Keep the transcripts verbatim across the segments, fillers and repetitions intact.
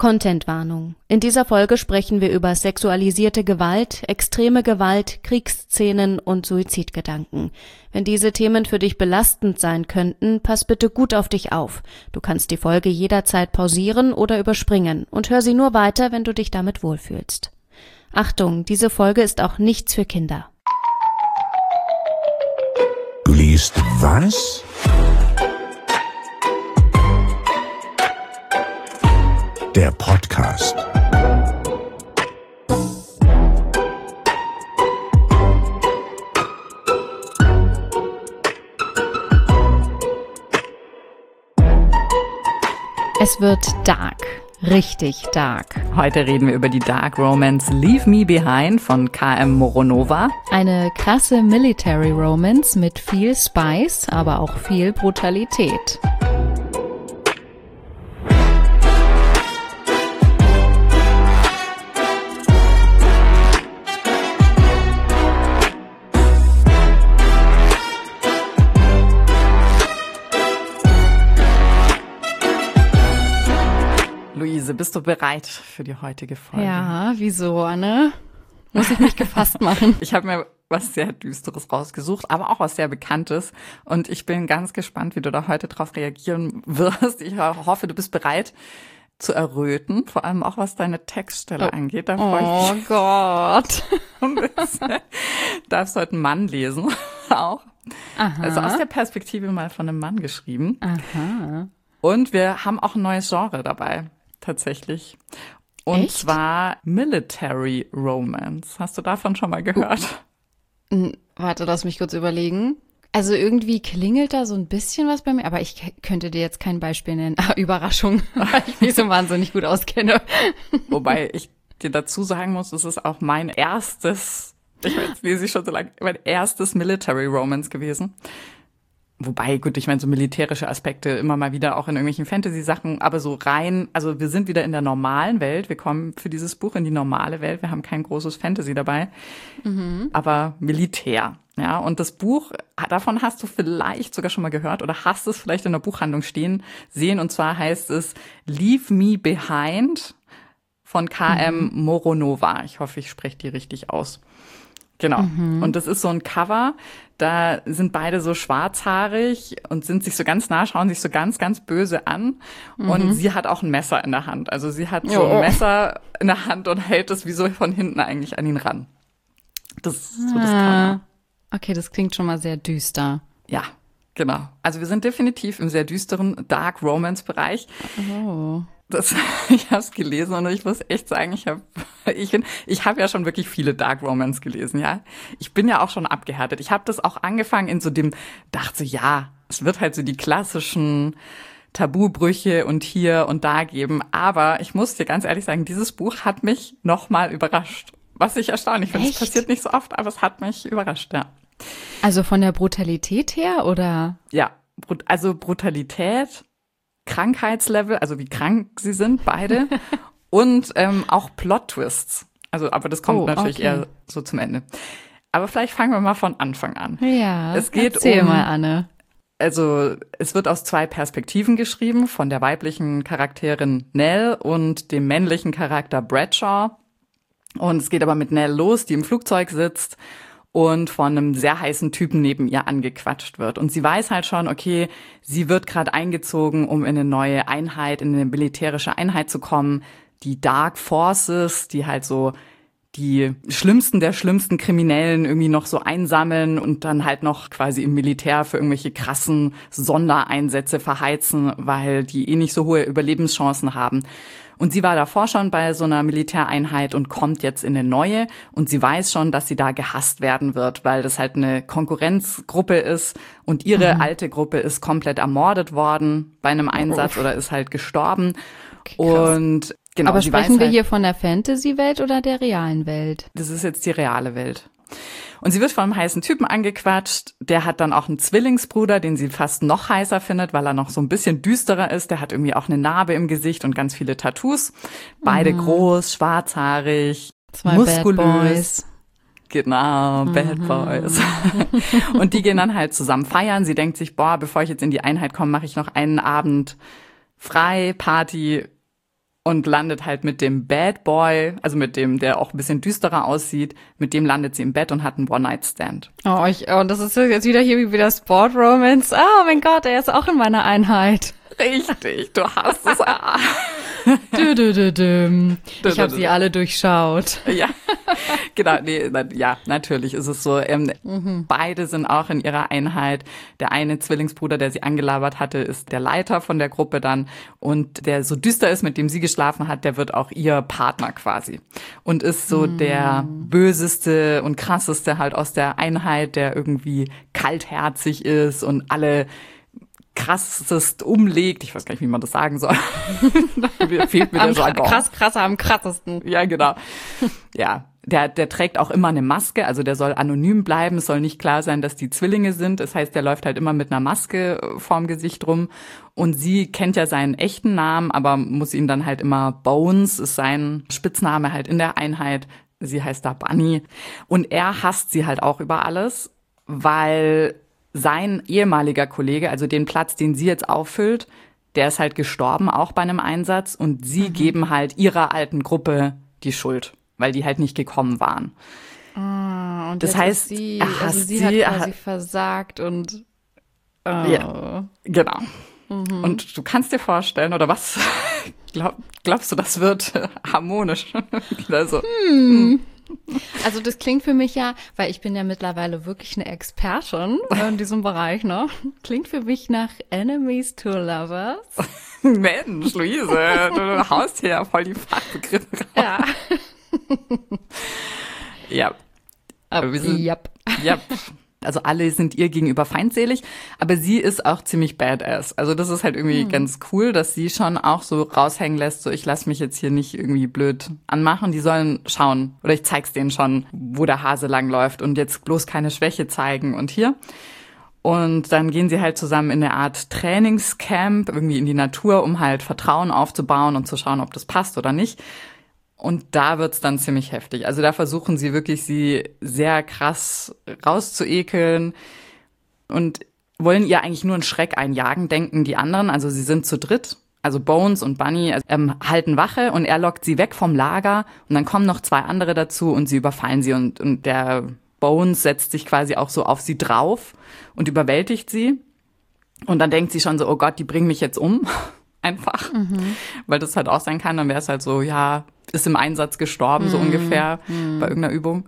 Contentwarnung. In dieser Folge sprechen wir über sexualisierte Gewalt, extreme Gewalt, Kriegsszenen und Suizidgedanken. Wenn diese Themen für dich belastend sein könnten, pass bitte gut auf dich auf. Du kannst die Folge jederzeit pausieren oder überspringen und hör sie nur weiter, wenn du dich damit wohlfühlst. Achtung, diese Folge ist auch nichts für Kinder. Du liest was? Der Podcast. Es wird dark. Richtig dark. Heute reden wir über die Dark Romance Leave Me Behind von K M Moronova. Eine krasse Military Romance mit viel Spice, aber auch viel Brutalität. Luise, bist du bereit für die heutige Folge? Ja, wieso, Anne? Muss ich mich gefasst machen? Ich habe mir was sehr Düsteres rausgesucht, aber auch was sehr Bekanntes. Und ich bin ganz gespannt, wie du da heute drauf reagieren wirst. Ich hoffe, du bist bereit zu erröten, vor allem auch was deine Textstelle oh. angeht. Da oh ich Gott. Darfst heute einen Mann lesen, auch. Aha. Also aus der Perspektive mal von einem Mann geschrieben. Aha. Und wir haben auch ein neues Genre dabei. Tatsächlich. Und Echt? zwar Military Romance. Hast du davon schon mal gehört? Uh, warte, lass mich kurz überlegen. Also irgendwie klingelt da so ein bisschen was bei mir, aber ich k- könnte dir jetzt kein Beispiel nennen. Ah, Überraschung, weil ich mich so wahnsinnig gut auskenne. Wobei ich dir dazu sagen muss, es ist auch mein erstes, ich meine, jetzt lese ich schon so lange, mein erstes Military Romance gewesen. Wobei, gut, ich meine, so militärische Aspekte immer mal wieder auch in irgendwelchen Fantasy-Sachen, aber so rein, also wir sind wieder in der normalen Welt, wir kommen für dieses Buch in die normale Welt, wir haben kein großes Fantasy dabei, mhm. aber Militär, ja, und das Buch, davon hast du vielleicht sogar schon mal gehört oder hast es vielleicht in der Buchhandlung stehen sehen, und zwar heißt es Leave Me Behind von K M mhm. Moronova. Ich hoffe, ich spreche die richtig aus. Genau. Mhm. Und das ist so ein Cover, da sind beide so schwarzhaarig und sind sich so ganz nah, schauen sich so ganz, ganz böse an. Mhm. Und sie hat auch ein Messer in der Hand. Also sie hat so ein Messer in der Hand und hält es wie so von hinten eigentlich an ihn ran. Das ist so das Cover. Okay, das klingt schon mal sehr düster. Ja, genau. Also wir sind definitiv im sehr düsteren Dark Romance Bereich. Oh. Das, ich habe es gelesen und ich muss echt sagen, ich habe ich, ich hab ja schon wirklich viele Dark Romance gelesen, ja. Ich bin ja auch schon abgehärtet. Ich habe das auch angefangen in so dem, dachte so, ja, es wird halt so die klassischen Tabubrüche und hier und da geben. Aber ich muss dir ganz ehrlich sagen, dieses Buch hat mich nochmal überrascht. Was ich erstaunlich finde. Es passiert nicht so oft, aber es hat mich überrascht, ja. Also von der Brutalität her, oder? Ja, also Brutalität, Krankheitslevel, also wie krank sie sind, beide. Und ähm, auch Plot-Twists. Also, aber das kommt oh, natürlich okay. eher so zum Ende. Aber vielleicht fangen wir mal von Anfang an. Ja, es geht erzähl um, mal, Anne. Also, es wird aus zwei Perspektiven geschrieben, von der weiblichen Charakterin Nell und dem männlichen Charakter Bradshaw. Und es geht aber mit Nell los, die im Flugzeug sitzt und von einem sehr heißen Typen neben ihr angequatscht wird. Und sie weiß halt schon, okay, sie wird gerade eingezogen, um in eine neue Einheit, in eine militärische Einheit zu kommen. Die Dark Forces, die halt so die schlimmsten der schlimmsten Kriminellen irgendwie noch so einsammeln und dann halt noch quasi im Militär für irgendwelche krassen Sondereinsätze verheizen, weil die eh nicht so hohe Überlebenschancen haben. Und sie war davor schon bei so einer Militäreinheit und kommt jetzt in eine neue. Und sie weiß schon, dass sie da gehasst werden wird, weil das halt eine Konkurrenzgruppe ist. Und ihre mhm. alte Gruppe ist komplett ermordet worden bei einem Einsatz oh. oder ist halt gestorben. Okay, und genau, aber sie sprechen weiß wir halt, hier von der Fantasy-Welt oder der realen Welt? Das ist jetzt die reale Welt. Und sie wird von einem heißen Typen angequatscht. Der hat dann auch einen Zwillingsbruder, den sie fast noch heißer findet, weil er noch so ein bisschen düsterer ist. Der hat irgendwie auch eine Narbe im Gesicht und ganz viele Tattoos. Beide mhm. groß, schwarzhaarig, Zwei muskulös. Bad Boys. Genau, Bad mhm. Boys. Und die gehen dann halt zusammen feiern. Sie denkt sich, boah, bevor ich jetzt in die Einheit komme, mache ich noch einen Abend frei, Party. und landet halt mit dem Bad Boy, also mit dem, der auch ein bisschen düsterer aussieht, mit dem landet sie im Bett und hat einen One-Night-Stand. Oh, ich, oh, das ist jetzt wieder hier wie wieder Sport Romance. Oh mein Gott, er ist auch in meiner Einheit. Richtig, du hast es. Dü, dü, dü, dü. Ich habe sie alle durchschaut. Ja, genau, nee, ja, natürlich ist es so. Ähm, mhm. Beide sind auch in ihrer Einheit. Der eine Zwillingsbruder, der sie angelabert hatte, ist der Leiter von der Gruppe dann. Und der so düster ist, mit dem sie geschlafen hat, der wird auch ihr Partner quasi. Und ist so mhm. der böseste und krasseste halt aus der Einheit, der irgendwie kaltherzig ist und alle krassest umlegt. Ich weiß gar nicht, wie man das sagen soll. Mir fehlt mir der Jargon. Krass, krasser, am krassesten. Ja, genau. Ja, der, der trägt auch immer eine Maske, also der soll anonym bleiben. Es soll nicht klar sein, dass die Zwillinge sind. Das heißt, der läuft halt immer mit einer Maske vorm Gesicht rum. Und sie kennt ja seinen echten Namen, aber muss ihn dann halt immer Bones, ist sein Spitzname halt in der Einheit. Sie heißt da Bunny. Und er hasst sie halt auch über alles, weil sein ehemaliger Kollege, also den Platz, den sie jetzt auffüllt, der ist halt gestorben, auch bei einem Einsatz. Und sie mhm. geben halt ihrer alten Gruppe die Schuld, weil die halt nicht gekommen waren. Ah, und das heißt, sie, er also hasst sie sie, hat er quasi hat, versagt und oh. Ja, genau. Mhm. Und du kannst dir vorstellen, oder was glaub, glaubst du, das wird harmonisch? Also, hm. Also das klingt für mich ja, weil ich bin ja mittlerweile wirklich eine Expertin in diesem Bereich, ne? Klingt für mich nach Enemies to Lovers. Mensch, Luise, du haust hier ja voll die Fachbegriffe raus. Ja. Ja. Aber wir sind, yep. Yep. Also alle sind ihr gegenüber feindselig, aber sie ist auch ziemlich badass. Also das ist halt irgendwie hm. ganz cool, dass sie schon auch so raushängen lässt, so ich lasse mich jetzt hier nicht irgendwie blöd anmachen. Die sollen schauen oder ich zeig's denen schon, wo der Hase langläuft und jetzt bloß keine Schwäche zeigen und hier. Und dann gehen sie halt zusammen in eine Art Trainingscamp, irgendwie in die Natur, um halt Vertrauen aufzubauen und zu schauen, ob das passt oder nicht. Und da wird's dann ziemlich heftig. Also da versuchen sie wirklich, sie sehr krass rauszuekeln und wollen ihr eigentlich nur einen Schreck einjagen, denken die anderen. Also sie sind zu dritt, also Bones und Bunny ähm, halten Wache und er lockt sie weg vom Lager und dann kommen noch zwei andere dazu und sie überfallen sie und, und der Bones setzt sich quasi auch so auf sie drauf und überwältigt sie. Und dann denkt sie schon so, oh Gott, die bringen mich jetzt um. Einfach, mhm. weil das halt auch sein kann, dann wäre es halt so, ja, ist im Einsatz gestorben, mhm. so ungefähr, mhm. bei irgendeiner Übung.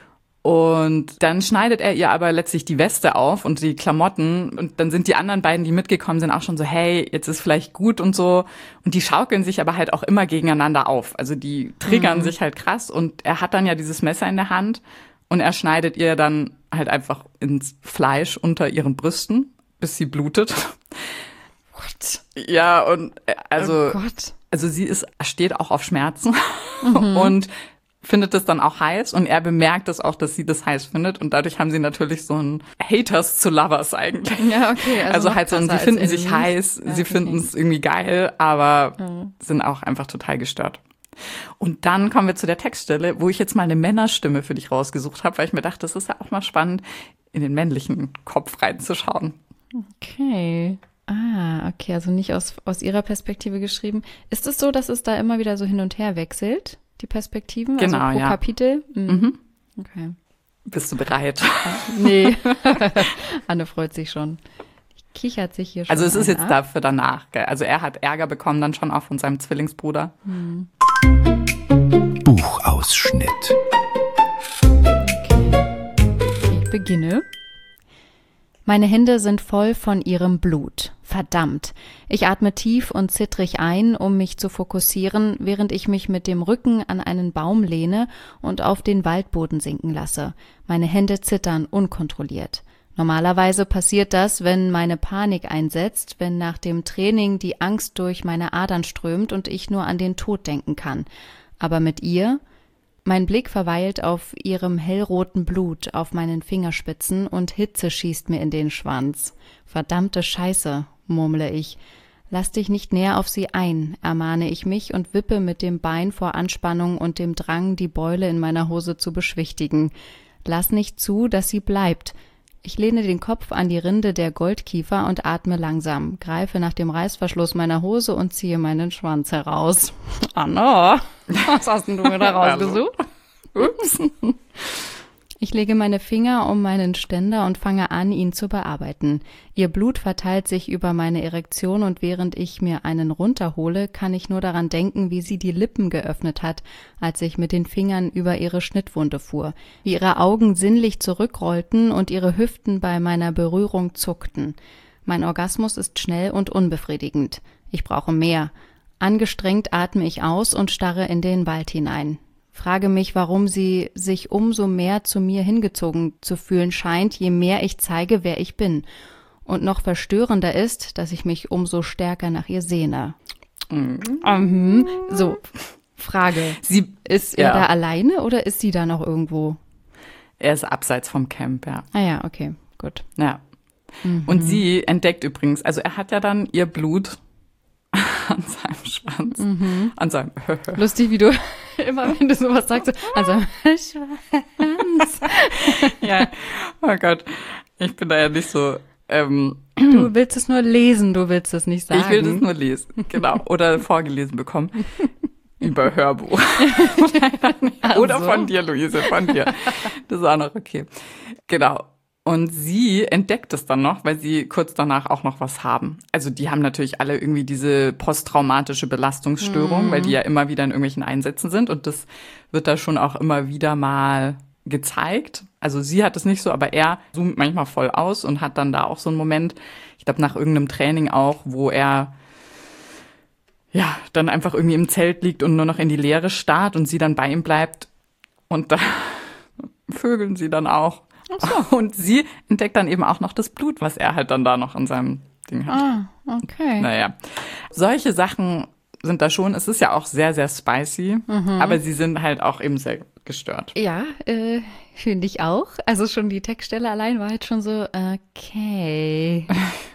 Und dann schneidet er ihr aber letztlich die Weste auf und die Klamotten und dann sind die anderen beiden, die mitgekommen sind, auch schon so, hey, jetzt ist vielleicht gut und so. Und die schaukeln sich aber halt auch immer gegeneinander auf. Also die triggern mhm. sich halt krass und er hat dann ja dieses Messer in der Hand und er schneidet ihr dann halt einfach ins Fleisch unter ihren Brüsten, bis sie blutet. What? Ja, und also, oh Gott. also sie ist, steht auch auf Schmerzen mhm. und findet das dann auch heiß und er bemerkt das auch, dass sie das heiß findet und dadurch haben sie natürlich so ein Haters zu Lovers eigentlich. Ja, okay. Also, also halt so, sie finden sich heiß, ja, sie okay. finden es irgendwie geil, aber mhm. sind auch einfach total gestört. Und dann kommen wir zu der Textstelle, wo ich jetzt mal eine Männerstimme für dich rausgesucht habe, weil ich mir dachte, das ist ja auch mal spannend, in den männlichen Kopf reinzuschauen. Okay. Ah, okay, also nicht aus, aus ihrer Perspektive geschrieben. Ist es so, dass es da immer wieder so hin und her wechselt, die Perspektiven? Genau, also pro ja. Kapitel? Mhm. Mhm. Okay. Bist du bereit? Nee. Anne freut sich schon. Kichert sich hier schon. Also es ist jetzt ab. dafür danach, gell? Also er hat Ärger bekommen dann schon auch von seinem Zwillingsbruder. Hm. Buchausschnitt. Okay. Ich beginne. Meine Hände sind voll von ihrem Blut. Verdammt. Ich atme tief und zittrig ein, um mich zu fokussieren, während ich mich mit dem Rücken an einen Baum lehne und auf den Waldboden sinken lasse. Meine Hände zittern unkontrolliert. Normalerweise passiert das, wenn meine Panik einsetzt, wenn nach dem Training die Angst durch meine Adern strömt und ich nur an den Tod denken kann. Aber mit ihr? Mein Blick verweilt auf ihrem hellroten Blut, auf meinen Fingerspitzen und Hitze schießt mir in den Schwanz. Verdammte Scheiße, murmle ich. Lass dich nicht näher auf sie ein, ermahne ich mich und wippe mit dem Bein vor Anspannung und dem Drang, die Beule in meiner Hose zu beschwichtigen. Lass nicht zu, dass sie bleibt. Ich lehne den Kopf an die Rinde der Goldkiefer und atme langsam, greife nach dem Reißverschluss meiner Hose und ziehe meinen Schwanz heraus. Anna, was hast denn du mir da rausgesucht? Ups. Ich lege meine Finger um meinen Ständer und fange an, ihn zu bearbeiten. Ihr Blut verteilt sich über meine Erektion und während ich mir einen runterhole, kann ich nur daran denken, wie sie die Lippen geöffnet hat, als ich mit den Fingern über ihre Schnittwunde fuhr, wie ihre Augen sinnlich zurückrollten und ihre Hüften bei meiner Berührung zuckten. Mein Orgasmus ist schnell und unbefriedigend. Ich brauche mehr. Angestrengt atme ich aus und starre in den Wald hinein. Frage mich, warum sie sich umso mehr zu mir hingezogen zu fühlen scheint, je mehr ich zeige, wer ich bin. Und noch verstörender ist, dass ich mich umso stärker nach ihr sehne. Mhm. Mhm. So, Frage. Sie, ist er ja. da alleine oder ist sie da noch irgendwo? Er ist abseits vom Camp, ja. Ah ja, okay, gut. Ja. Mhm. Und sie entdeckt übrigens, also er hat ja dann ihr Blut an seinem Schwanz, mhm. an seinem Lustig, wie du immer, wenn du sowas sagst, so, an seinem Schwanz. Ja, oh Gott, ich bin da ja nicht so. Ähm, du willst es nur lesen, du willst es nicht sagen. Ich will es nur lesen, genau, oder vorgelesen bekommen. Über Hörbuch. Oder so. Von dir, Luise, von dir. Das ist auch noch okay. Genau. Und sie entdeckt es dann noch, weil sie kurz danach auch noch was haben. Also die haben natürlich alle irgendwie diese posttraumatische Belastungsstörung, mhm. weil die ja immer wieder in irgendwelchen Einsätzen sind. Und das wird da schon auch immer wieder mal gezeigt. Also sie hat es nicht so, aber er zoomt manchmal voll aus und hat dann da auch so einen Moment, ich glaube nach irgendeinem Training auch, wo er ja dann einfach irgendwie im Zelt liegt und nur noch in die Leere starrt und sie dann bei ihm bleibt. Und da vögeln sie dann auch. Ach so. Und sie entdeckt dann eben auch noch das Blut, was er halt dann da noch in seinem Ding hat. Ah, okay. Naja, solche Sachen sind da schon, es ist ja auch sehr, sehr spicy, mhm. aber sie sind halt auch eben sehr gestört. Ja, äh, finde ich auch. Also schon die Textstelle allein war halt schon so, okay,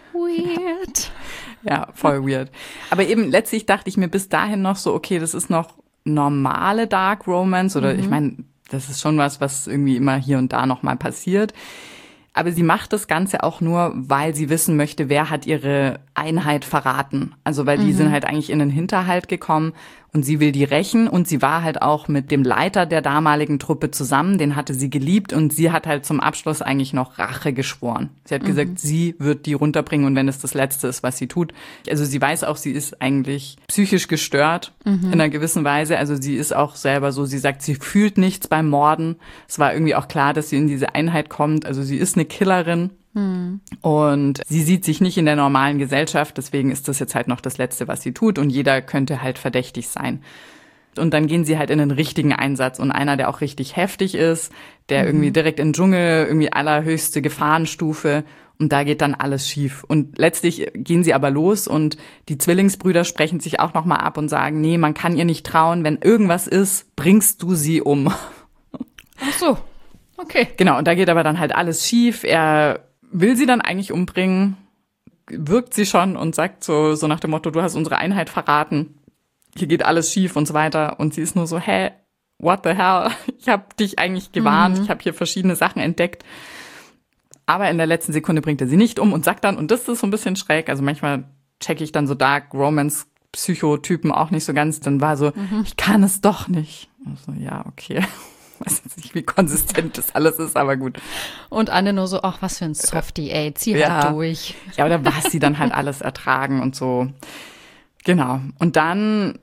weird. Ja, voll weird. Aber eben letztlich dachte ich mir bis dahin noch so, okay, das ist noch normale Dark Romance oder mhm. ich meine, das ist schon was, was irgendwie immer hier und da noch mal passiert. Aber sie macht das Ganze auch nur, weil sie wissen möchte, wer hat ihre Einheit verraten. Also weil die mhm. sind halt eigentlich in den Hinterhalt gekommen und sie will die rächen. Und sie war halt auch mit dem Leiter der damaligen Truppe zusammen, den hatte sie geliebt. Und sie hat halt zum Abschluss eigentlich noch Rache geschworen. Sie hat mhm. gesagt, sie wird die runterbringen und wenn es das Letzte ist, was sie tut. Also sie weiß auch, sie ist eigentlich psychisch gestört mhm. in einer gewissen Weise. Also sie ist auch selber so, sie sagt, sie fühlt nichts beim Morden. Es war irgendwie auch klar, dass sie in diese Einheit kommt. Also sie ist eine Killerin. Hm. Und sie sieht sich nicht in der normalen Gesellschaft, deswegen ist das jetzt halt noch das Letzte, was sie tut und jeder könnte halt verdächtig sein. Und dann gehen sie halt in den richtigen Einsatz und einer, der auch richtig heftig ist, der mhm. irgendwie direkt in den Dschungel, irgendwie allerhöchste Gefahrenstufe und da geht dann alles schief. Und letztlich gehen sie aber los und die Zwillingsbrüder sprechen sich auch nochmal ab und sagen, nee, man kann ihr nicht trauen, wenn irgendwas ist, bringst du sie um. Ach so, okay. Genau, und da geht aber dann halt alles schief, er will sie dann eigentlich umbringen, wirkt sie schon und sagt so, so nach dem Motto, du hast unsere Einheit verraten, hier geht alles schief und so weiter. Und sie ist nur so, hä, what the hell? Ich habe dich eigentlich gewarnt, mhm. ich habe hier verschiedene Sachen entdeckt. Aber in der letzten Sekunde bringt er sie nicht um und sagt dann, und das ist so ein bisschen schräg, also manchmal checke ich dann so Dark Romance Psychotypen auch nicht so ganz, dann war so, mhm. ich kann es doch nicht. Und so, ja, okay. Ich weiß jetzt nicht, wie konsistent das alles ist, aber gut. Und Anne nur so, ach, was für ein Softie, ey, zieh halt ja. durch. Ja, oder was sie dann halt alles ertragen und so. Genau. Und dann,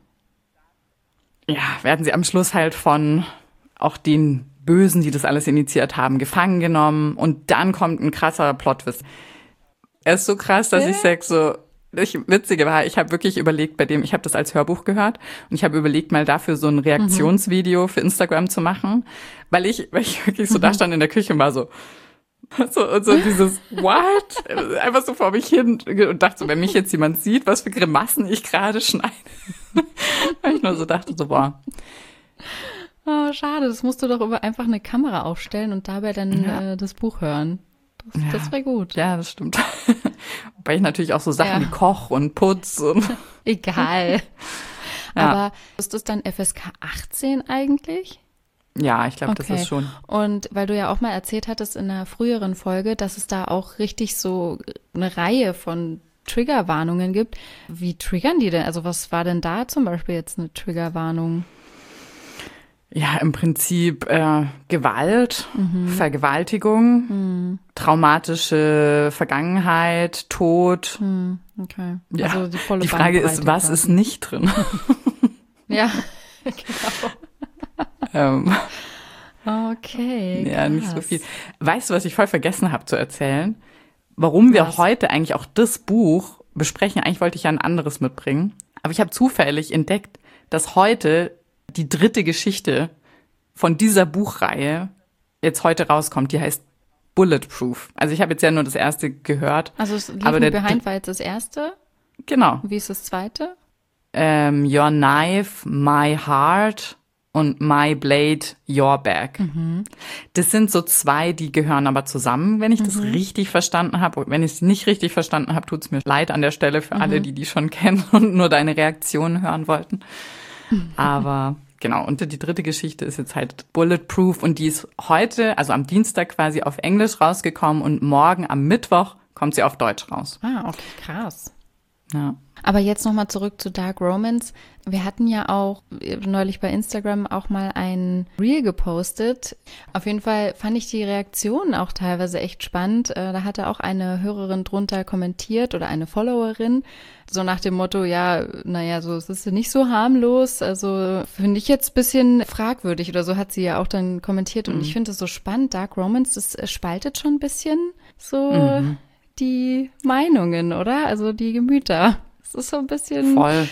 ja, werden sie am Schluss halt von auch den Bösen, die das alles initiiert haben, gefangen genommen. Und dann kommt ein krasser Plot-Twist. Er ist so krass, dass äh? ich sag so, Ich, Witzige war, ich habe wirklich überlegt bei dem, ich habe das als Hörbuch gehört und ich habe überlegt, mal dafür so ein Reaktionsvideo mhm. für Instagram zu machen, weil ich, weil ich wirklich so mhm. da stand in der Küche und war so, so, und so dieses, what? Einfach so vor mich hin und dachte so, wenn mich jetzt jemand sieht, was für Grimassen ich gerade schneide. Weil ich nur so dachte, so, boah. Oh, schade, das musst du doch über einfach eine Kamera aufstellen und dabei dann ja. äh, das Buch hören. Das, ja. das wäre gut. Ja, das stimmt. Wobei ich natürlich auch so Sachen ja. wie Koch und Putz und egal. Ja. Aber ist das dann F S K achtzehn eigentlich? Ja, ich glaube, Okay. das ist schon. Und weil du ja auch mal erzählt hattest in einer früheren Folge, dass es da auch richtig so eine Reihe von Triggerwarnungen gibt. Wie triggern die denn? Also was war denn da zum Beispiel jetzt eine Triggerwarnung? Ja, im Prinzip äh, Gewalt, Mhm. Vergewaltigung, Hm, traumatische Vergangenheit, Tod. hm, okay. Ja, Also die volle Die Frage ist, Bandbreite was quasi. ist nicht drin? Ja, genau. ähm, Okay, ja, nicht so krass. viel. Weißt du, was ich voll vergessen habe zu erzählen? Warum wir Was? heute eigentlich auch das Buch besprechen? Eigentlich wollte ich ja ein anderes mitbringen. Aber ich habe zufällig entdeckt, dass heute die dritte Geschichte von dieser Buchreihe jetzt heute rauskommt. Die heißt Bulletproof. Also ich habe jetzt ja nur das erste gehört. Also es Leave Aber Me der- Behind war jetzt das erste. Genau. Wie ist das zweite? Ähm, Your Knife, My Heart und My Blade, Your Back. Das sind so zwei, die gehören aber zusammen, wenn ich das richtig verstanden habe. Und wenn ich es nicht richtig verstanden habe, tut's mir leid an der Stelle für alle, die die schon kennen und nur deine Reaktionen hören wollten. Aber genau, und die dritte Geschichte ist jetzt halt Bulletproof und die ist heute, also am Dienstag quasi auf Englisch rausgekommen und morgen am Mittwoch kommt sie auf Deutsch raus. Ah, okay, krass. Ja. Aber jetzt nochmal zurück zu Dark Romance. Wir hatten ja auch äh, neulich bei Instagram auch mal ein Reel gepostet. Auf jeden Fall fand ich die Reaktionen auch teilweise echt spannend. Äh, Da hatte auch eine Hörerin drunter kommentiert oder eine Followerin, so nach dem Motto, ja, naja, so es ist nicht so harmlos. Also finde ich jetzt ein bisschen fragwürdig oder so hat sie ja auch dann kommentiert. Und ich finde es so spannend. Dark Romance, das äh, spaltet schon ein bisschen so die Meinungen, oder? Also die Gemüter. Es ist so ein bisschen. Voll.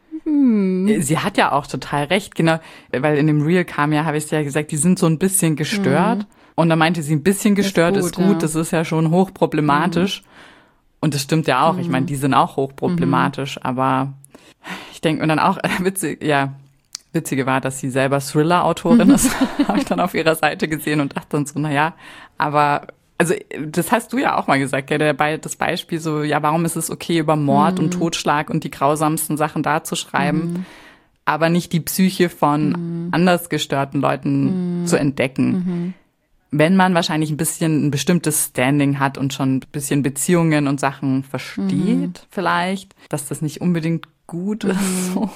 Sie hat ja auch total recht, genau, weil in dem Reel kam ja, habe ich es ja gesagt, die sind so ein bisschen gestört. Und da meinte sie, ein bisschen gestört ist gut, gut, ja. das ist ja schon hochproblematisch. Und das stimmt ja auch. Ich meine, die sind auch hochproblematisch, aber ich denke mir dann auch, witzig, ja, witzige war, dass sie selber Thriller-Autorin ist, habe ich dann auf ihrer Seite gesehen und dachte dann so, naja, aber also das hast du ja auch mal gesagt, gell, der Be- das Beispiel so, ja, warum ist es okay, über Mord und Totschlag und die grausamsten Sachen da zu schreiben, aber nicht die Psyche von anders gestörten Leuten zu entdecken. Wenn man wahrscheinlich ein bisschen ein bestimmtes Standing hat und schon ein bisschen Beziehungen und Sachen versteht vielleicht, dass das nicht unbedingt gut ist. So.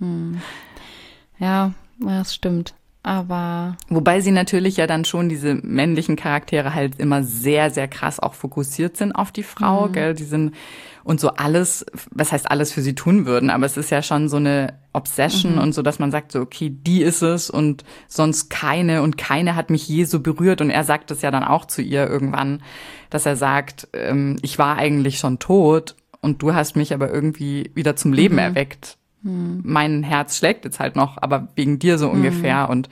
Ja, das stimmt. Aber Wobei sie natürlich ja dann schon diese männlichen Charaktere halt immer sehr, sehr krass auch fokussiert sind auf die Frau, gell, die sind und so alles, was heißt alles für sie tun würden, aber es ist ja schon so eine Obsession und so, dass man sagt so, okay, die ist es und sonst keine und keine hat mich je so berührt und er sagt es ja dann auch zu ihr irgendwann, dass er sagt, ähm, ich war eigentlich schon tot und du hast mich aber irgendwie wieder zum Leben erweckt. Mein Herz schlägt jetzt halt noch, aber wegen dir so ungefähr. Und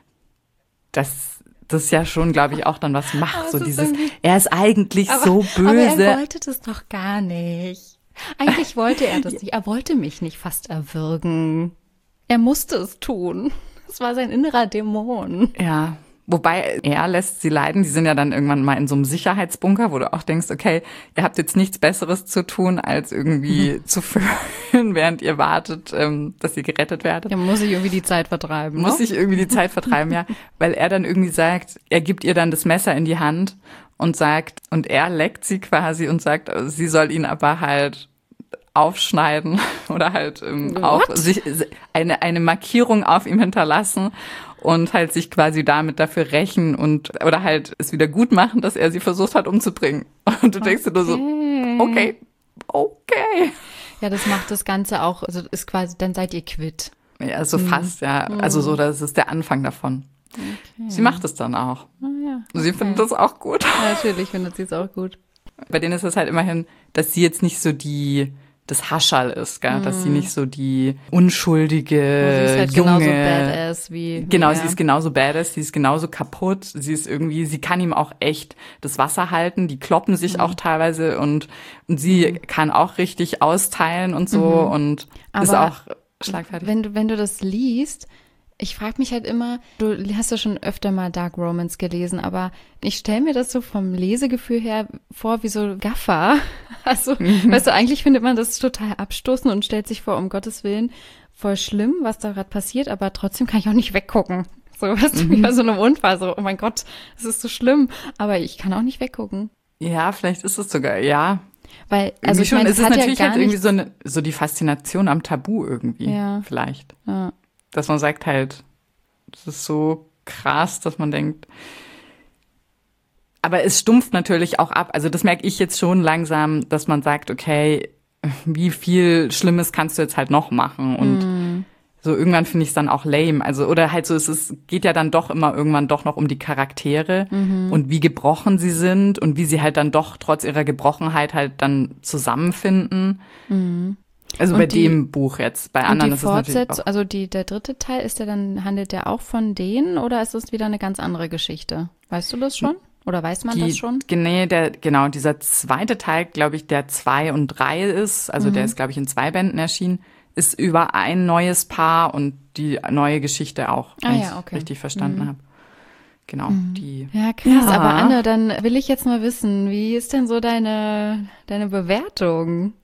das, das ist ja schon, glaube ich, auch dann was macht. Aber So es ist dieses, irgendwie- er ist eigentlich so Aber er böse. wollte das doch gar nicht. Eigentlich wollte er das nicht. Er wollte mich nicht fast erwürgen. Er musste es tun. Es war sein innerer Dämon. Ja. Wobei er lässt sie leiden. Die sind ja dann irgendwann mal in so einem Sicherheitsbunker, wo du auch denkst, okay, ihr habt jetzt nichts Besseres zu tun, als irgendwie zu fühlen, während ihr wartet, ähm, dass ihr gerettet werdet. Er muss sich irgendwie die Zeit vertreiben. Muss ne? ich irgendwie die Zeit vertreiben, ja. Weil er dann irgendwie sagt, er gibt ihr dann das Messer in die Hand und sagt, und er leckt sie quasi und sagt, sie soll ihn aber halt aufschneiden oder halt ähm, auch What? sich eine, eine Markierung auf ihm hinterlassen und halt sich quasi damit dafür rächen und oder halt es wieder gut machen, dass er sie versucht hat umzubringen. Und du denkst dir nur so, okay, okay. Ja, das macht das Ganze auch, also ist quasi, dann seid ihr quitt. Ja, so fast, ja. Also so, das ist der Anfang davon. Sie macht es dann auch. Ah, ja. Sie findet das auch gut. Natürlich findet sie es auch gut. Bei denen ist es halt immerhin, dass sie jetzt nicht so die, das Hascherl ist, gell? Dass sie nicht so die unschuldige, Sie ist halt junge. genauso badass wie. Genau, wie sie er. ist genauso badass, sie ist genauso kaputt, sie ist irgendwie, sie kann ihm auch echt das Wasser halten, die kloppen sich auch teilweise und, und sie kann auch richtig austeilen und so und ist Aber auch schlagfertig. Wenn du, wenn du das liest, ich frage mich halt immer, du hast ja schon öfter mal Dark Romance gelesen, aber ich stelle mir das so vom Lesegefühl her vor wie so Gaffer. Also, weißt du, eigentlich findet man das total abstoßend und stellt sich vor, um Gottes Willen, voll schlimm, was da gerade passiert, aber trotzdem kann ich auch nicht weggucken. So, weißt du, wie bei so einem Unfall. So, oh mein Gott, das ist so schlimm. Aber ich kann auch nicht weggucken. Ja, vielleicht ist es sogar, ja. Weil, also irgendwie ich schon, meine, es das ist hat natürlich ja gar halt irgendwie nichts- so, eine, so die Faszination am Tabu irgendwie, Ja. vielleicht. Ja. Dass man sagt halt, das ist so krass, dass man denkt, aber es stumpft natürlich auch ab. Also das merke ich jetzt schon langsam, dass man sagt, okay, wie viel Schlimmes kannst du jetzt halt noch machen? Und Mm. so irgendwann finde ich es dann auch lame. Also, oder halt so, es ist, geht ja dann doch immer irgendwann doch noch um die Charaktere Mhm. und wie gebrochen sie sind und wie sie halt dann doch trotz ihrer Gebrochenheit halt dann zusammenfinden. Mhm. Also Und bei die- dem Buch jetzt. Bei Und anderen die ist es natürlich Fortsetzung, auch. also die, der dritte Teil, ist der dann, handelt der auch von denen oder ist das wieder eine ganz andere Geschichte? Weißt du das schon? Oder weiß man Die, das schon? Nee, der, genau, dieser zweite Teil, glaube ich, der zwei und drei ist, also Mhm. der ist, glaube ich, in zwei Bänden erschienen, ist über ein neues Paar und die neue Geschichte auch, wenn Ah, ich ja, okay. richtig verstanden Mhm. habe. Genau, die. Ja, krass. Ja. Aber Anne, dann will ich jetzt mal wissen, wie ist denn so deine, deine Bewertung?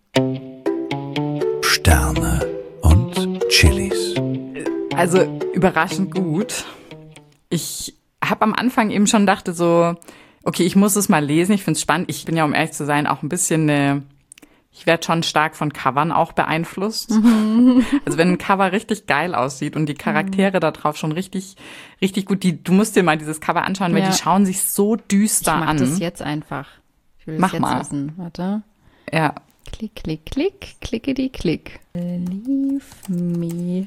Sterne und Chilis. Also überraschend gut. Ich habe am Anfang eben schon dachte so, okay, ich muss es mal lesen, ich finde es spannend. Ich bin ja, um ehrlich zu sein, auch ein bisschen eine, ich werde schon stark von Covern auch beeinflusst. Also wenn ein Cover richtig geil aussieht und die Charaktere da drauf schon richtig, richtig gut, die, du musst dir mal dieses Cover anschauen, weil Ja. die schauen sich so Ich düster mach an. das jetzt einfach. Ich will Mach das jetzt mal. wissen. Warte. Ja, Klick, klick, klick, klickety, klick. Leave me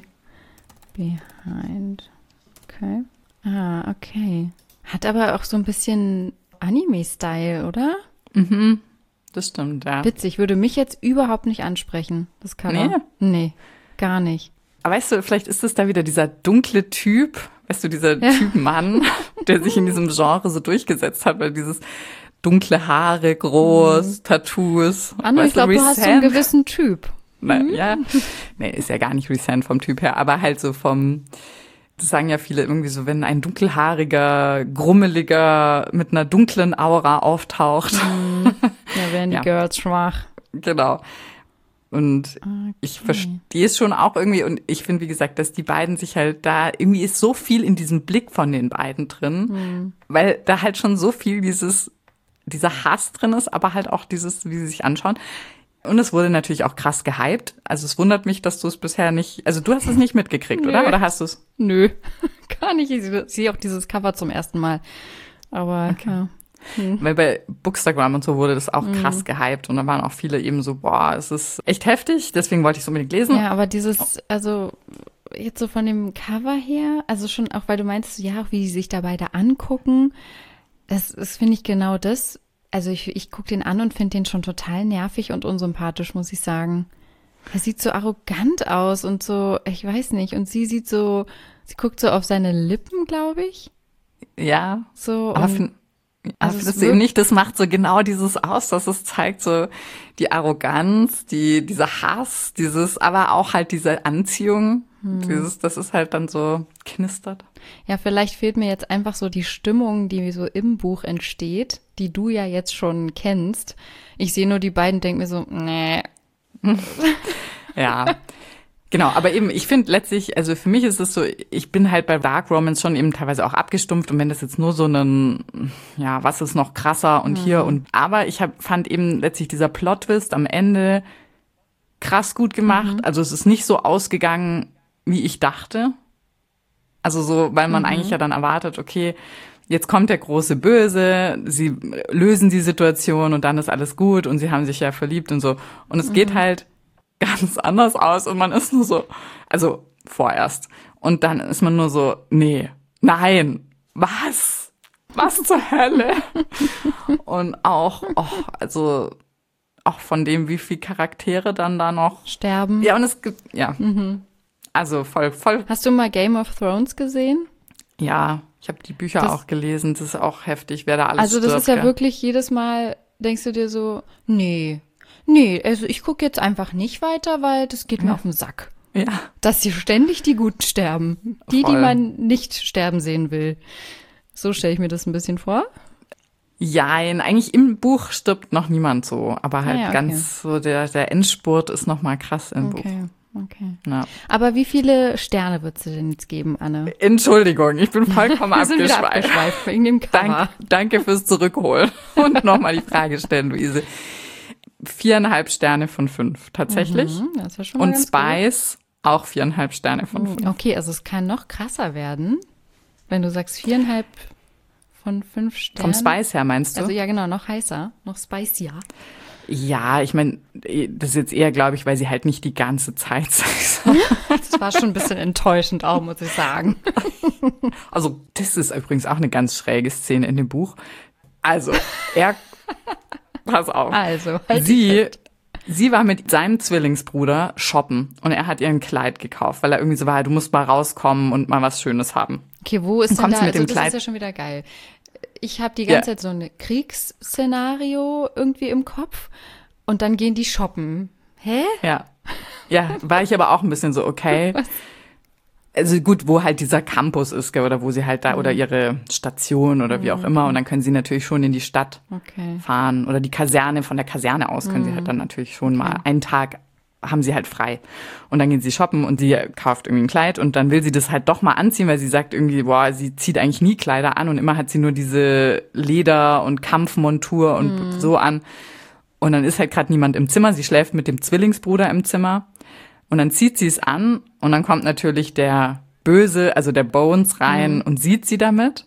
behind. Okay. Ah, okay. Hat aber auch so ein bisschen Anime-Style, oder? mhm, das stimmt, ja. Witzig, würde mich jetzt überhaupt nicht ansprechen, das Cover. Nee? Nee, gar nicht. Aber weißt du, vielleicht ist es da wieder dieser dunkle Typ, weißt du, dieser Ja. Typ Mann, der sich in diesem Genre so durchgesetzt hat, weil dieses dunkle Haare, groß, Tattoos. Anne, ich weißt du, glaube, du hast so einen Resent- gewissen Typ. Na, ja, nee, ist ja gar nicht Resent vom Typ her, aber halt so vom, das sagen ja viele irgendwie so, wenn ein dunkelhaariger, grummeliger, mit einer dunklen Aura auftaucht. Da werden die Ja. Girls schwach. Genau. Und ich verstehe es schon auch irgendwie und ich finde, wie gesagt, dass die beiden sich halt da, irgendwie ist so viel in diesem Blick von den beiden drin, weil da halt schon so viel dieses, dieser Hass drin ist, aber halt auch dieses, wie sie sich anschauen. Und es wurde natürlich auch krass gehypt. Also es wundert mich, dass du es bisher nicht, also du hast es nicht mitgekriegt, oder? Nö. Oder hast du es? Nö, gar nicht. Ich sehe auch dieses Cover zum ersten Mal. Aber ja. Weil bei Bookstagram und so wurde das auch krass gehypt und da waren auch viele eben so, boah, es ist echt heftig, deswegen wollte ich es unbedingt lesen. Ja, aber dieses, also jetzt so von dem Cover her, also schon auch, weil du meinst, ja, auch wie die sich da beide angucken, das ist, finde ich, genau das. Also ich, ich gucke den an und finde den schon total nervig und unsympathisch, muss ich sagen. Er sieht so arrogant aus und so, ich weiß nicht, und sie sieht so, sie guckt so auf seine Lippen, glaube ich. Ja, So, aber und- find, also also es findest du eben wirkt- nicht, das macht so genau dieses aus, dass es zeigt so die Arroganz, die, dieser Hass, dieses, aber auch halt diese Anziehung, Hm. dieses, das ist halt dann so knistert. Ja, vielleicht fehlt mir jetzt einfach so die Stimmung, die so im Buch entsteht, die du ja jetzt schon kennst. Ich sehe nur die beiden, denke mir so, nee. Ja, genau, aber eben, ich finde letztlich, also für mich ist es so, ich bin halt bei Dark Romance schon eben teilweise auch abgestumpft und wenn das jetzt nur so ein, ja, was ist noch krasser und hier und, aber ich hab, fand eben letztlich dieser Plot-Twist am Ende krass gut gemacht. Also es ist nicht so ausgegangen, wie ich dachte. Also so, weil man eigentlich ja dann erwartet, okay, jetzt kommt der große Böse, sie lösen die Situation und dann ist alles gut und sie haben sich ja verliebt und so. Und es geht halt ganz anders aus und man ist nur so, also vorerst. Und dann ist man nur so, nee, nein, was? Was zur Hölle? Und auch, oh, also auch von dem, wie viele Charaktere dann da noch. Sterben. Ja, und es gibt, ja. Also voll, voll, Hast du mal Game of Thrones gesehen? ja, ich habe die Bücher Das- auch gelesen, das ist auch heftig, wer da alles Also das stirbt, ist ja gell? wirklich jedes Mal, denkst du dir so, nee, nee, also ich gucke jetzt einfach nicht weiter, weil das geht mir Ja. auf den Sack. Ja, Dass hier ständig die Guten sterben. Die, die Voll. man nicht sterben sehen will. So stelle ich mir das ein bisschen vor. jein, eigentlich im Buch stirbt noch niemand so, aber halt Ah ja, okay. ganz so der, der Endspurt ist noch mal krass im Buch. Okay. Okay. Ja. Aber wie viele Sterne würdest du denn jetzt geben, Anne? Entschuldigung, ich bin vollkommen Wir sind wieder abgeschweift. abgeschweift wegen dem Cover. Dank, danke fürs Zurückholen und nochmal die Frage stellen, Luise. Viereinhalb Sterne von fünf, tatsächlich. Mhm, das ist ja schon mal Und ganz Spice auch viereinhalb Sterne von gut. fünf. Okay, also es kann noch krasser werden, wenn du sagst viereinhalb von fünf Sternen. Vom Spice her meinst du? Also ja, genau, noch heißer, noch spicier. Ja, ich meine, das ist jetzt eher, glaube ich, weil sie halt nicht die ganze Zeit Sex haben. Das war schon ein bisschen enttäuschend auch, muss ich sagen. Also das ist übrigens auch eine ganz schräge Szene in dem Buch. Also, er, pass auf, Also, halt sie, sie war mit seinem Zwillingsbruder shoppen und er hat ihr ein Kleid gekauft, weil er irgendwie so war, du musst mal rauskommen und mal was Schönes haben. Okay, wo ist denn kommt da, sie mit also dem das Kleid? ist ja schon wieder geil. Ich habe die ganze Ja. Zeit so ein Kriegsszenario irgendwie im Kopf und dann gehen die shoppen. Hä? Ja, ja, war ich aber auch ein bisschen so, okay. Was? Also gut, wo halt dieser Campus ist, gell, oder wo sie halt da, Mhm. oder ihre Station oder wie auch immer. Und dann können sie natürlich schon in die Stadt Okay. fahren. Oder die Kaserne, von der Kaserne aus können Mhm. sie halt dann natürlich schon mal einen Tag haben sie halt frei. Und dann gehen sie shoppen und sie kauft irgendwie ein Kleid und dann will sie das halt doch mal anziehen, weil sie sagt irgendwie, boah, sie zieht eigentlich nie Kleider an und immer hat sie nur diese Leder- und Kampfmontur und Mhm. so an. Und dann ist halt gerade niemand im Zimmer. Sie schläft mit dem Zwillingsbruder im Zimmer. Und dann zieht sie es an und dann kommt natürlich der Böse, also der Bones rein Mhm. und sieht sie damit.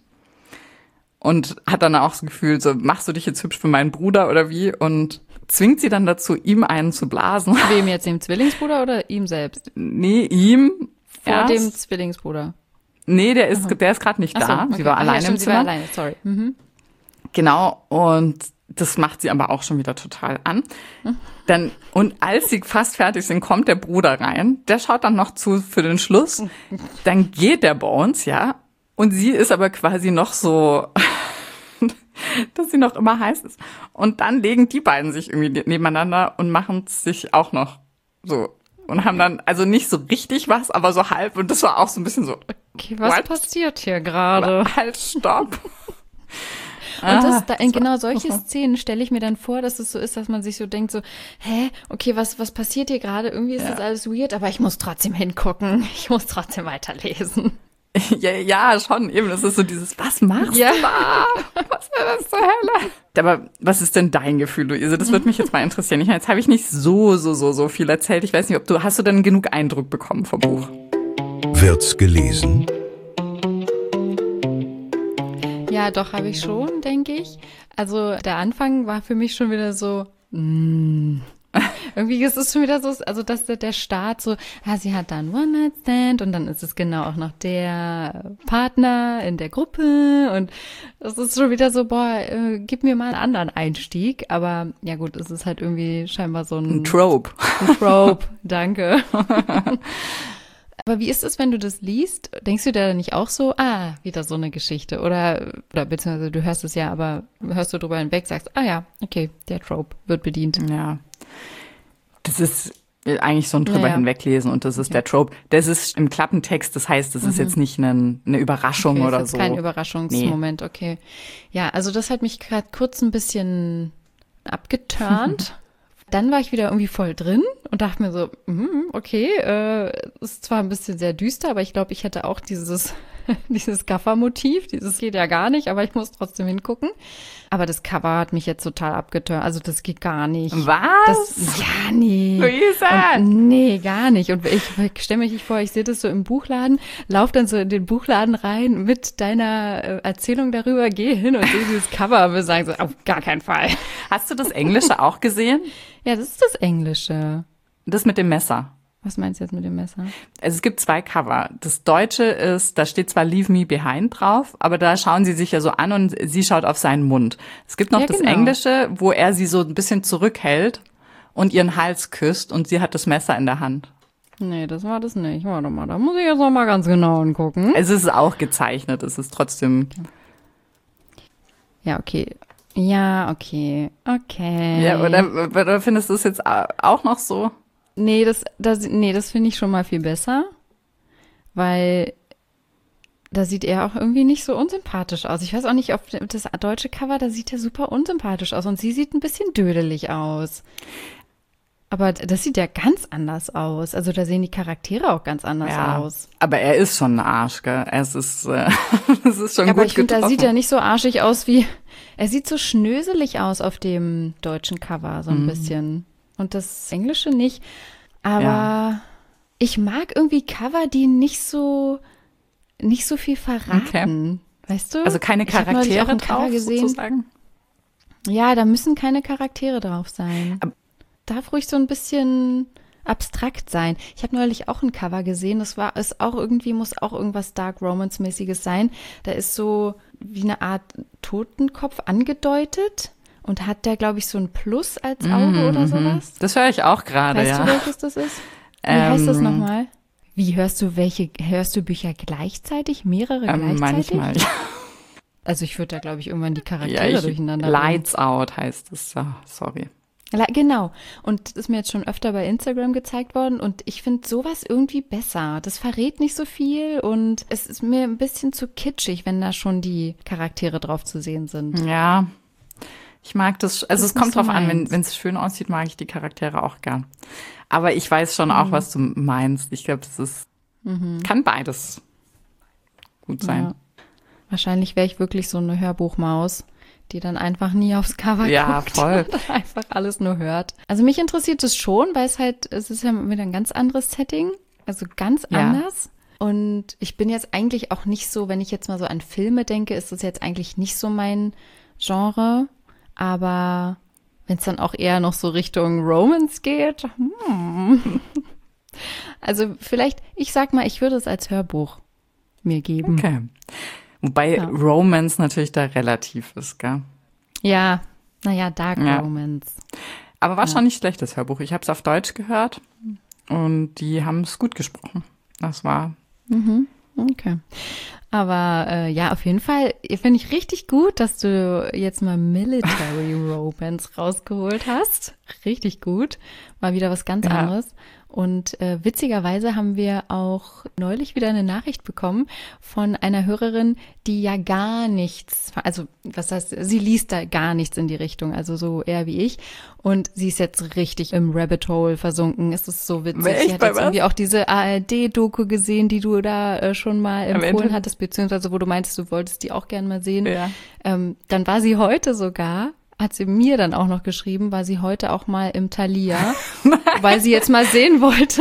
Und hat dann auch das Gefühl, so, machst du dich jetzt hübsch für meinen Bruder oder wie? Und zwingt sie dann dazu, ihm einen zu blasen. Wem jetzt, dem Zwillingsbruder oder ihm selbst? Nee, ihm. Vor erst. dem Zwillingsbruder. Nee, der ist, der ist gerade nicht Ach so, da. okay. Sie war Ach ja, alleine stimmt, im sie Zimmer. war alleine, sorry. Mhm. Genau, und das macht sie aber auch schon wieder total an. Dann, und als sie fast fertig sind, kommt der Bruder rein. Der schaut dann noch zu für den Schluss. Dann geht der Bones, ja. Und sie ist aber quasi noch so, dass sie noch immer heiß ist. Und dann legen die beiden sich irgendwie nebeneinander und machen sich auch noch so. Und haben dann, also nicht so richtig was, aber so halb. Und das war auch so ein bisschen so, Okay, was What? passiert hier gerade? halt, stopp. Und das, Ah, da, in genau solche Szenen stelle ich mir dann vor, dass es so ist, dass man sich so denkt, so, hä, okay, was, was passiert hier gerade? Irgendwie ist Ja. das alles weird, aber ich muss trotzdem hingucken. Ich muss trotzdem weiterlesen. Ja, ja, schon, eben. Das ist so dieses, was machst Ja. du da? Was war das zur Hölle? Aber was ist denn dein Gefühl, Luise? Das würde mich jetzt mal interessieren. Ich, jetzt habe ich nicht so, so, so, so viel erzählt. Ich weiß nicht, ob du, hast du denn genug Eindruck bekommen vom Buch? Wird's gelesen? Ja, doch, habe ich schon, denke ich. Also der Anfang war für mich schon wieder so, mm. Irgendwie ist es schon wieder so, also dass der, der Start so, ah, sie hat da einen One-Night-Stand und dann ist es genau auch noch der Partner in der Gruppe und es ist schon wieder so, boah, äh, gib mir mal einen anderen Einstieg. Aber ja gut, es ist halt irgendwie scheinbar so ein, Ein Trope. ein Trope, danke. Aber wie ist es, wenn du das liest? Denkst du da nicht auch so, ah, wieder so eine Geschichte? Oder, oder beziehungsweise du hörst es ja, aber hörst du drüber hinweg, sagst, ah ja, okay, der Trope wird bedient. Ja. Das ist eigentlich so ein drüber Ja, ja. hinweglesen und das ist der Trope. Das ist im Klappentext, das heißt, das ist jetzt nicht eine, eine Überraschung Okay, oder ist jetzt so. kein Überraschungsmoment, okay. Ja, also das hat mich gerade kurz ein bisschen abgeturnt. Dann war ich wieder irgendwie voll drin und dachte mir so, mm, okay, äh, ist zwar ein bisschen sehr düster, aber ich glaube, ich hätte auch dieses, dieses Gaffer-Motiv, dieses geht ja gar nicht, aber ich muss trotzdem hingucken. Aber das Cover hat mich jetzt total abgeturnt, also das geht gar nicht. Was? Das, ja, nee. Luise! Und, nee, gar nicht. Und ich, ich stelle mich nicht vor, ich sehe das so im Buchladen, lauf dann so in den Buchladen rein mit deiner äh, Erzählung darüber, gehe hin und sehe dieses Cover und wir sagen so, auf gar keinen Fall. Hast du das Englische auch gesehen? Ja, das ist das Englische. Das mit dem Messer. Was meinst du jetzt mit dem Messer? Also es gibt zwei Cover. Das Deutsche ist, da steht zwar Leave Me Behind drauf, aber da schauen sie sich ja so an und sie schaut auf seinen Mund. Es gibt noch Ja, das genau. Englische, wo er sie so ein bisschen zurückhält und ihren Hals küsst und sie hat das Messer in der Hand. Nee, das war das nicht. Warte mal, da muss ich jetzt noch mal ganz genau hingucken. Es ist auch gezeichnet, es ist trotzdem, Ja, okay. Ja, okay. Okay. ja, oder, oder findest du es jetzt auch noch so? Nee, das, das, nee, das finde ich schon mal viel besser, weil da sieht er auch irgendwie nicht so unsympathisch aus. Ich weiß auch nicht, ob das deutsche Cover, da sieht er super unsympathisch aus und sie sieht ein bisschen dödelig aus. Aber das sieht ja ganz anders aus. Also da sehen die Charaktere auch ganz anders ja, aus. Aber er ist schon ein Arsch, gell? Es ist, äh, es ist schon aber gut ich finde, da getroffen. sieht er nicht so arschig aus wie, er sieht so schnöselig aus auf dem deutschen Cover, so ein mhm. bisschen. Und das Englische nicht. Aber ja. ich mag irgendwie Cover, die nicht so, nicht so viel verraten. Okay. Weißt du? Also keine Charaktere drauf, gesehen. sozusagen? Ja, da müssen keine Charaktere drauf sein. Aber darf ruhig so ein bisschen abstrakt sein. Ich habe neulich auch ein Cover gesehen, das war ist auch irgendwie, muss auch irgendwas Dark Romance-mäßiges sein. Da ist so wie eine Art Totenkopf angedeutet und hat der, glaube ich, so ein Plus als Auge mm, oder sowas. Das höre ich auch gerade, weißt ja. Weißt du, welches das ist? Wie ähm, heißt das nochmal? Wie hörst du welche, hörst du Bücher gleichzeitig? Mehrere ähm, gleichzeitig? Manchmal, ja. Also ich würde da, glaube ich, irgendwann die Charaktere ja, ich, durcheinander Lights bringen. Out heißt es, oh, sorry. Genau. Und das ist mir jetzt schon öfter bei Instagram gezeigt worden und ich finde sowas irgendwie besser. Das verrät nicht so viel und es ist mir ein bisschen zu kitschig, wenn da schon die Charaktere drauf zu sehen sind. Ja, ich mag das. Also das es kommt so drauf meins. an, wenn es schön aussieht, mag ich die Charaktere auch gern. Aber ich weiß schon mhm. auch, was du meinst. Ich glaube, das ist, mhm. kann beides gut sein. Ja. Wahrscheinlich wäre ich wirklich so eine Hörbuchmaus, die dann einfach nie aufs Cover ja, guckt voll. und einfach alles nur hört. Also mich interessiert es schon, weil es halt, es ist ja wieder ein ganz anderes Setting, also ganz ja. anders. Und ich bin jetzt eigentlich auch nicht so, wenn ich jetzt mal so an Filme denke, ist das jetzt eigentlich nicht so mein Genre. Aber wenn es dann auch eher noch so Richtung Romance geht, hm. also vielleicht, ich sag mal, ich würde es als Hörbuch mir geben. Okay. Wobei ja. Romance natürlich da relativ ist, gell? Ja, naja, Dark ja. Romance. Aber war ja. schon nicht schlecht, das Hörbuch. Ich habe es auf Deutsch gehört und die haben es gut gesprochen. Das war... Mhm. Okay. Aber äh, ja, auf jeden Fall finde ich richtig gut, dass du jetzt mal Military Romance rausgeholt hast. Richtig gut. Mal wieder was ganz ja. anderes. Und äh, witzigerweise haben wir auch neulich wieder eine Nachricht bekommen von einer Hörerin, die ja gar nichts, also was heißt, sie liest da gar nichts in die Richtung, also so eher wie ich. Und sie ist jetzt richtig im Rabbit Hole versunken. Es ist so witzig. Echt? Sie hat jetzt irgendwie auch diese A R D-Doku gesehen, die du da äh, schon mal empfohlen hattest, beziehungsweise wo du meintest, du wolltest die auch gerne mal sehen. Ja. Ähm, dann war sie heute sogar, hat sie mir dann auch noch geschrieben, war sie heute auch mal im Thalia, weil sie jetzt mal sehen wollte,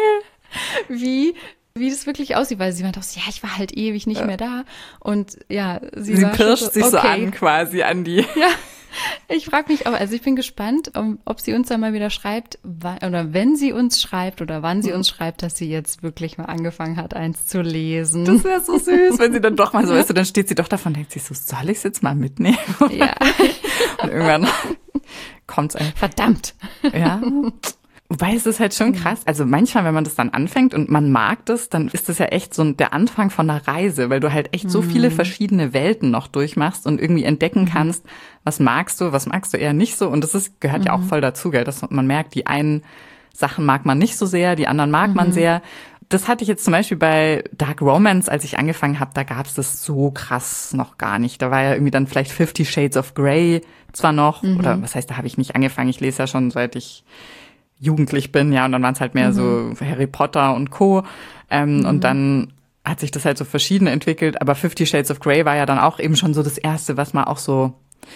geil, wie wie das wirklich aussieht, weil sie meinte auch so, ja, ich war halt ewig nicht ja. mehr da und ja, sie, sie war pirscht so, sich okay. so an quasi an die. Ja, ich frage mich aber, also ich bin gespannt, ob sie uns dann mal wieder schreibt, oder wenn sie uns schreibt oder wann sie uns schreibt, dass sie jetzt wirklich mal angefangen hat, eins zu lesen. Das wäre so süß, wenn sie dann doch mal so ist, dann steht sie doch davon, denkt sich so, soll ich es jetzt mal mitnehmen? Ja. Und irgendwann kommt's einfach. Verdammt. Ja. Wobei es ist halt schon krass. Also manchmal, wenn man das dann anfängt und man mag das, dann ist das ja echt so der Anfang von einer Reise, weil du halt echt so viele verschiedene Welten noch durchmachst und irgendwie entdecken kannst, was magst du, was magst du eher nicht so. Und das ist, gehört ja auch voll dazu, gell, dass man merkt, die einen Sachen mag man nicht so sehr, die anderen mag man sehr. Das hatte ich jetzt zum Beispiel bei Dark Romance, als ich angefangen habe, da gab es das so krass noch gar nicht. Da war ja irgendwie dann vielleicht Fifty Shades of Grey zwar noch, mhm. oder was heißt, da habe ich nicht angefangen. Ich lese ja schon, seit ich jugendlich bin, ja, und dann waren es halt mehr mhm. so Harry Potter und Co. Ähm, mhm. Und dann hat sich das halt so verschieden entwickelt. Aber Fifty Shades of Grey war ja dann auch eben schon so das Erste, was mal auch so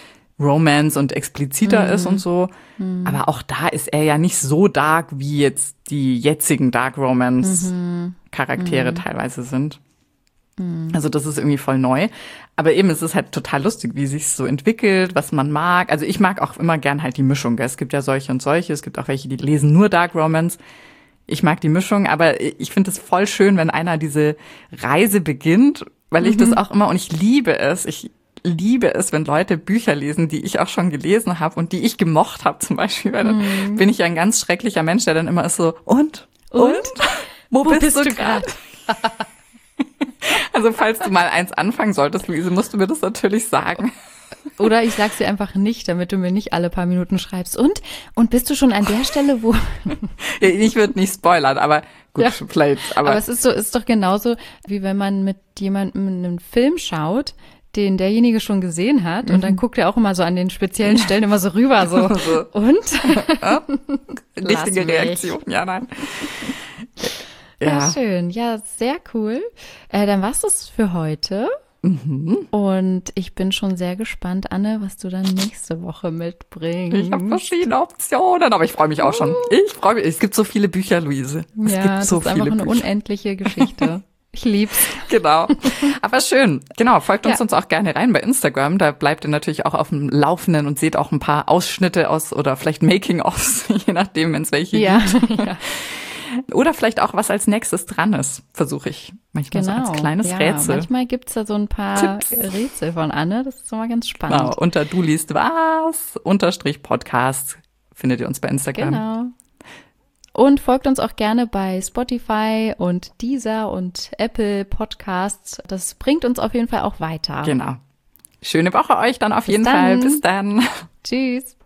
Romance und expliziter mhm. ist und so. Mhm. Aber auch da ist er ja nicht so dark, wie jetzt die jetzigen Dark Romance-Charaktere mhm. teilweise sind. Mhm. Also das ist irgendwie voll neu. Aber eben, es ist halt total lustig, wie sich so entwickelt, was man mag. Also ich mag auch immer gern halt die Mischung. Gell? Es gibt ja solche und solche. Es gibt auch welche, die lesen nur Dark Romance. Ich mag die Mischung, aber ich finde es voll schön, wenn einer diese Reise beginnt, weil ich mhm. das auch immer, und ich liebe es, ich liebe es, wenn Leute Bücher lesen, die ich auch schon gelesen habe und die ich gemocht habe zum Beispiel. Weil dann mhm. bin ich ja ein ganz schrecklicher Mensch, der dann immer ist so, und? Und? und? Wo, Wo bist, bist du gerade? Also falls du mal eins anfangen solltest, Luise, musst du mir das natürlich sagen. Oder ich sag's dir einfach nicht, damit du mir nicht alle paar Minuten schreibst. Und? Und bist du schon an der Stelle, wo... Ich würde nicht spoilern, aber gut, ja. vielleicht. Aber, aber es ist so, ist doch genauso, wie wenn man mit jemandem einen Film schaut, den derjenige schon gesehen hat. Und dann guckt er auch immer so an den speziellen Stellen immer so rüber, so. Und? Richtige Reaktion. Ja, nein. Ja. ja, schön. Ja, sehr cool. Äh, dann war's das für heute. Mhm. Und ich bin schon sehr gespannt, Anne, was du dann nächste Woche mitbringst. Ich habe verschiedene Optionen, aber ich freue mich auch schon. Ich freue mich. Es gibt so viele Bücher, Luise. Es ja, gibt das so ist einfach viele eine Bücher. Unendliche Geschichte. Ich lieb's. Genau. Aber schön. Genau. Folgt uns Ja. uns auch gerne rein bei Instagram. Da bleibt ihr natürlich auch auf dem Laufenden und seht auch ein paar Ausschnitte aus oder vielleicht Making-ofs, je nachdem, wenn es welche Ja. gibt. ja. Oder vielleicht auch, was als nächstes dran ist, versuche ich manchmal Genau. so als kleines ja, Rätsel. Manchmal gibt's da so ein paar Tipps. Rätsel von Anne. Das ist immer ganz spannend. Genau. Unter du liest was, unterstrich Podcast, findet ihr uns bei Instagram. Genau. Und folgt uns auch gerne bei Spotify und Deezer und Apple Podcasts. Das bringt uns auf jeden Fall auch weiter. Genau. Schöne Woche euch dann auf Bis jeden dann. Fall. Bis dann. Tschüss.